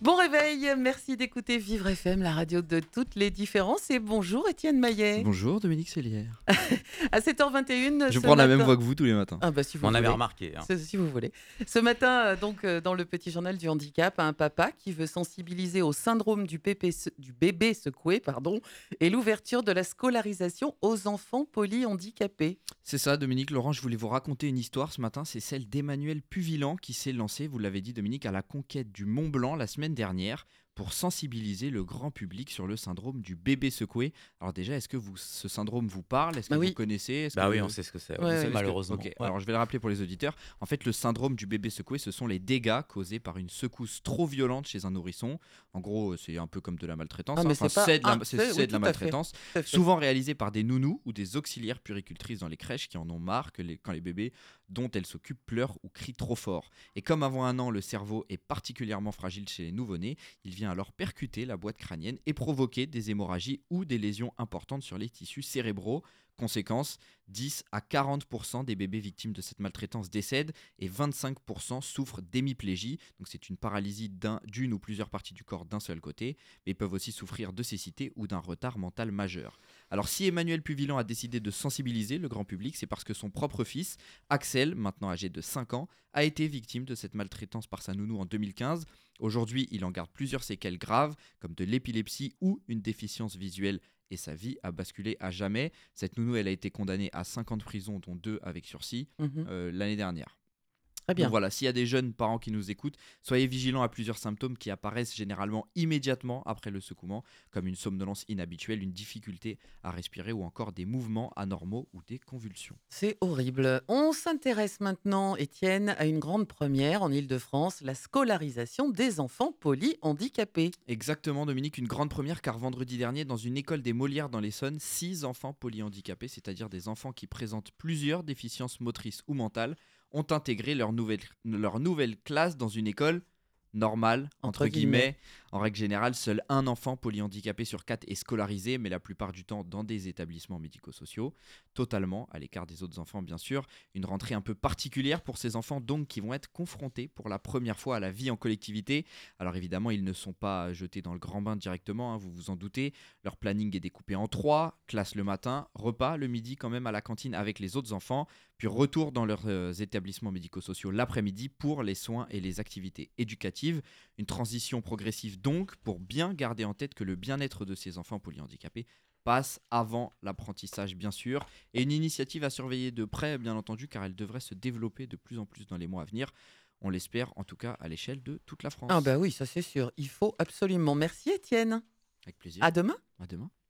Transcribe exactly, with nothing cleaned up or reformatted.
Bon réveil, merci d'écouter Vivre F M, la radio de toutes les différences. Et bonjour Étienne Maillet. Bonjour Dominique Sélière. À sept heures vingt et une Je ce prends la même matin. voix que vous tous les matins. Ah bah si vous On avait voulez. remarqué. Hein. Ce- Si vous voulez. Ce matin, euh, donc euh, dans le petit journal du handicap, un papa qui veut sensibiliser au syndrome du, pépé se- du bébé secoué, pardon, et l'ouverture de la scolarisation aux enfants polyhandicapés. C'est ça Dominique, Laurent, je voulais vous raconter une histoire ce matin, c'est celle d'Emmanuel Puvillan qui s'est lancé, vous l'avez dit Dominique, à la conquête du Mont Blanc la semaine dernière pour sensibiliser le grand public sur le syndrome du bébé secoué. Alors déjà, est-ce que vous, ce syndrome vous parle? Est-ce que Bah vous oui. connaissez? Est-ce Bah que oui, vous- on sait ce que c'est. Ouais, ouais, ouais. savez ce que- Malheureusement. Ok, Ouais. alors je vais le rappeler pour les auditeurs. En fait, le syndrome du bébé secoué, ce sont les dégâts causés par une secousse trop violente chez un nourrisson. En gros, c'est un peu comme de la maltraitance. Ah, hein. mais Enfin, c'est pas c'est de la, un- c'est- c'est- c'est oui, de la tout à fait. maltraitance. Tout à fait. Souvent réalisée par des nounous ou des auxiliaires puéricultrices dans les crèches qui en ont marre que les- quand les bébés dont elles s'occupent pleurent ou crient trop fort. Et comme avant un an, le cerveau est particulièrement fragile chez les nouveau-nés, il vient alors percuter la boîte crânienne et provoquer des hémorragies ou des lésions importantes sur les tissus cérébraux. Conséquence, dix à quarante pour cent des bébés victimes de cette maltraitance décèdent et vingt-cinq pour cent souffrent d'hémiplégie. Donc c'est une paralysie d'un- d'une ou plusieurs parties du corps d'un seul côté, mais ils peuvent aussi souffrir de cécité ou d'un retard mental majeur. Alors si Emmanuel Puvillan a décidé de sensibiliser le grand public, c'est parce que son propre fils, Axel, maintenant âgé de cinq ans, a été victime de cette maltraitance par sa nounou en deux mille quinze. Aujourd'hui, il en garde plusieurs séquelles graves, comme de l'épilepsie ou une déficience visuelle, et sa vie a basculé à jamais. Cette nounou, elle a été condamnée à cinq ans de prison, dont deux avec sursis, Mhm. euh, l'année dernière. Très bien. Donc voilà, s'il y a des jeunes parents qui nous écoutent, soyez vigilants à plusieurs symptômes qui apparaissent généralement immédiatement après le secouement, comme une somnolence inhabituelle, une difficulté à respirer ou encore des mouvements anormaux ou des convulsions. C'est horrible. On s'intéresse maintenant, Étienne, à une grande première en Île-de-France, la scolarisation des enfants polyhandicapés. Exactement Dominique, une grande première car vendredi dernier, dans une école des Molières dans l'Essonne, six enfants polyhandicapés, c'est-à-dire des enfants qui présentent plusieurs déficiences motrices ou mentales, ont intégré leur nouvelle, leur nouvelle classe dans une école normale, entre, Entre guillemets. guillemets. En règle générale, seul un enfant polyhandicapé sur quatre est scolarisé, mais la plupart du temps dans des établissements médico-sociaux, totalement à l'écart des autres enfants bien sûr. Une rentrée un peu particulière pour ces enfants donc qui vont être confrontés pour la première fois à la vie en collectivité. Alors évidemment, ils ne sont pas jetés dans le grand bain directement, hein, vous vous en doutez. Leur planning est découpé en trois, classe le matin, repas le midi quand même à la cantine avec les autres enfants, puis retour dans leurs euh, établissements médico-sociaux l'après-midi pour les soins et les activités éducatives. Une transition progressive donc pour bien garder en tête que le bien-être de ces enfants polyhandicapés passe avant l'apprentissage bien sûr, et une initiative à surveiller de près bien entendu car elle devrait se développer de plus en plus dans les mois à venir. On l'espère en tout cas à l'échelle de toute la France. Ah bah oui, ça c'est sûr. Il faut absolument. Merci Étienne. Avec plaisir. À demain. À demain.